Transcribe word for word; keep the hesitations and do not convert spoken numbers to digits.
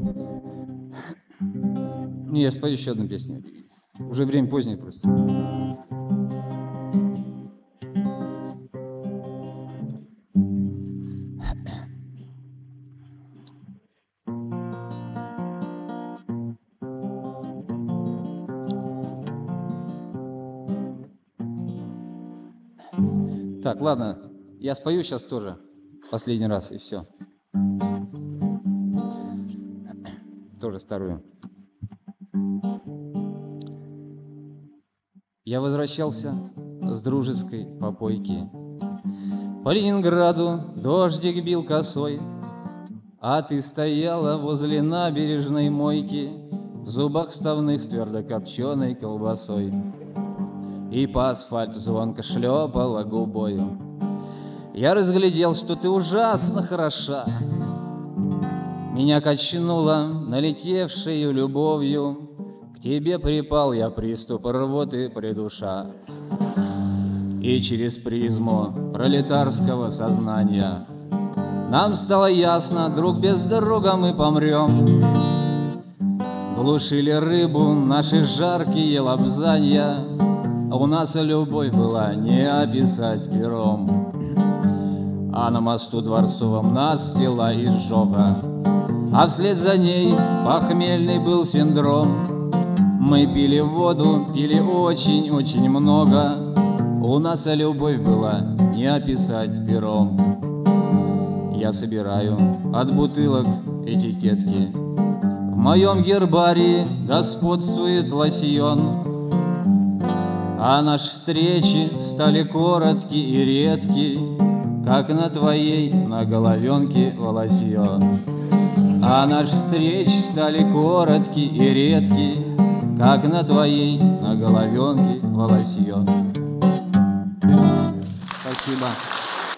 Не, я спою еще одну песню. Уже время позднее просто. Так, ладно, я спою сейчас тоже последний раз, и все. Тоже старую. Я возвращался с дружеской попойки. По Ленинграду дождик бил косой, а ты стояла возле набережной мойки, в зубах вставных с твердокопченой колбасой, и по асфальту звонко шлепала губою. Я разглядел, что ты ужасно хороша. Меня качнуло налетевшею любовью, к тебе припал я, приступ рвоты придуша. И через призму пролетарского сознания нам стало ясно, друг без друга мы помрем. Глушили рыбу наши жаркие лобзанья, у нас любовь была не описать пером. А на мосту Дворцовом нас взяла изжога, а вслед за ней похмельный был синдром. Мы пили воду, пили очень-очень много, у нас любовь была не описать пером. Я собираю от бутылок этикетки, в моем гербарии господствует лосьон, а наши встречи стали коротки и редки, как на твоей на головенке волосье. А наши встречи стали коротки и редки, как на твоей на головенке волосье. Спасибо.